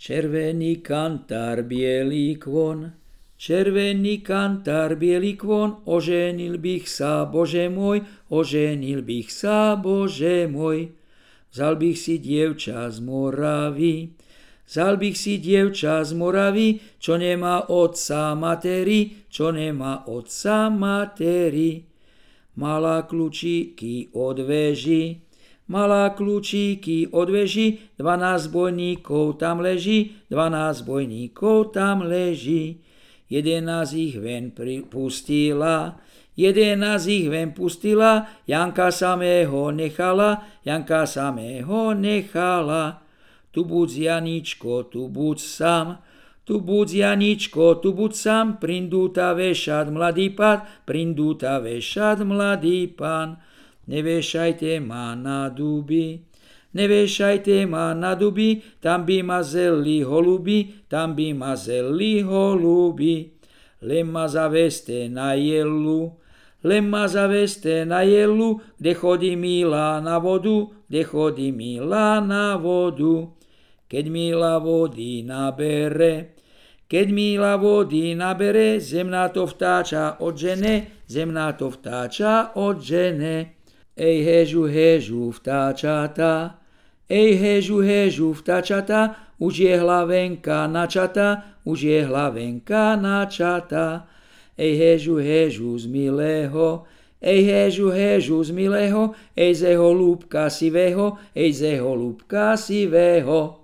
Červený kantár, bielý kvon, červený kantár, bielý kvon, oženil bych sa, Bože môj, oženil bych sa, Bože môj. Vzal bych si dievča z Moravy, vzal bych si dievča z Moravy, čo nemá otca materi, čo nemá otca materi. Mala kľúčiky od veži, mala kľúčiky od veži, 12 bojníkov tam leží, 12 bojníkov tam leží. 11 ich ven pustila, 11 ich ven pustila, Janka samého nechala, Janka samého nechala. Tu buď Janičko, tu buď sám, tu buď Janičko, tu buď sám, prindu ta vešať mladý pán, prindu ta vešať mladý pán. Nevešajte ma na duby, nevešajte ma na duby, tam by ma zeli holuby, tam by ma zeli holuby. Len ma zaveste na jelu, len ma zaveste na jelu, kde chodí Mila na vodu, kde chodí Mila na vodu. Keď Mila vody nabere, keď Mila vody nabere, zemná to vtáča odžene, zemná to vtáča odžene. Ej hežu, hežu, vtáčata, ej hežu, hežu, vtáčata, už je hlavenka načata, už je hlavenka načata. Ej hežu, hežu z milého, ej hežu, hežu z milého, ej ze holúbka sivého, ej ze holúbka sivého.